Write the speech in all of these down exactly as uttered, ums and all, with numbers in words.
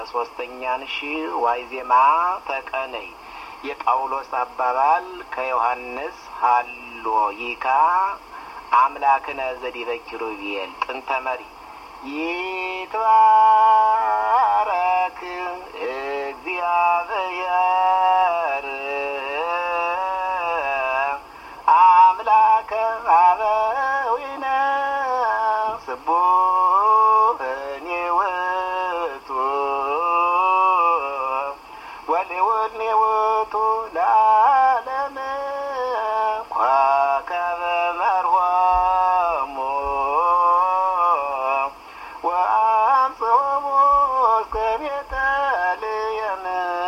ሶስተኛንሺ ዋይዜማ ተቀነይ የጳውሎስ አባባል ከዮሐንስ ሃሎ ይካ አምላክነ ዘዲበኪሩቤል ጥንተመሪ ይትባረክ እግዚአብሔር አምላከ አበዊነ ስቡሕኒ ውእቱ ወልውልኒ ውእቱ ለዓለመ ኮከበ መርሆሙ ወአምጽኦሙ እስከ ቤተልሔም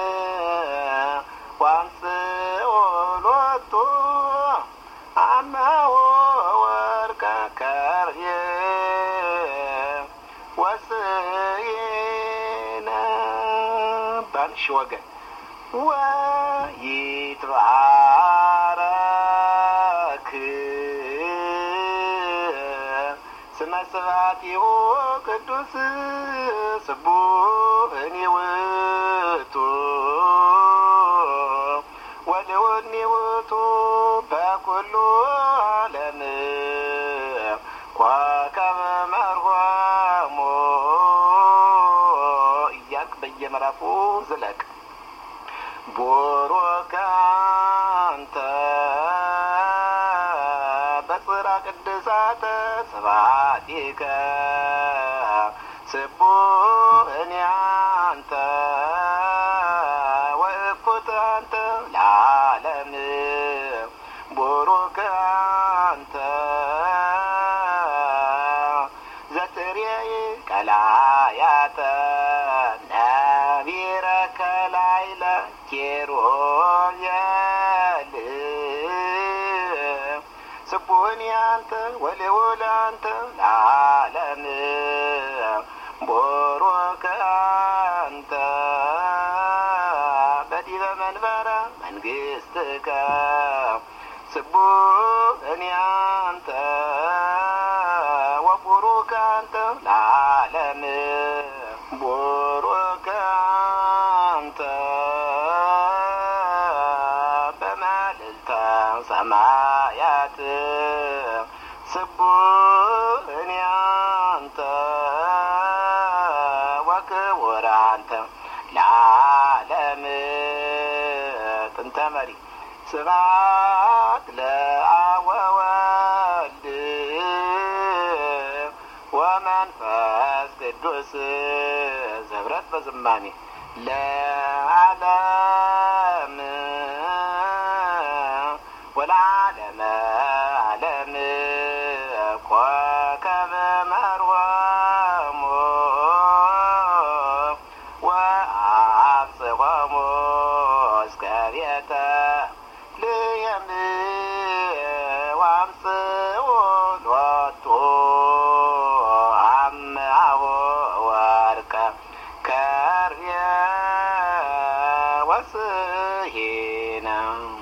ወአምጽኦ ሎቱ አምሃ ወወርቀ ከርቤ ወስይነ ባንሽ ወገን ወይትባረክ ስመ ስብሐቲሁ ቅዱስ ስቡሕኒ ውእቱ ወልውልኒ ውእቱ በኩሉ ዓለም ኮከበ መርሆሙ እያልክ በየምዕራፉ ዝለቅ። ቡሩክ አንተ በጽርሐ ቅድሳተ ስብሐቲከ ስቡሕኒ አንተ ወእኩት አንተ ለዓለም ቡሩክ አንተ ዘትሬይ ቀላያተ ነቢረ ከላይለ ኪሩቤል ስቡሕኒ አንተ ወልውል አንተ ለዓለም ቡሩክ አንተ በዲበ መንበረ መንግሥትከ ስቡሕኒ አንተ ወቡሩክ አንተ ለዓለም ቡሩክ አንተ በመልዕልተ ሰማያት ስቡሕኒ አንተ ወክቡር አንተ ለዓለም ጥንተ መሪ ስብሐት ለአብ ወወልድ ወመንፈስ ቅዱስ ዘብረት በዝማሜ ለዓለም ወለዓለመ ዓለም ኮከበ መርሆሙ ወአምጽኦሙ እስከ ቤተ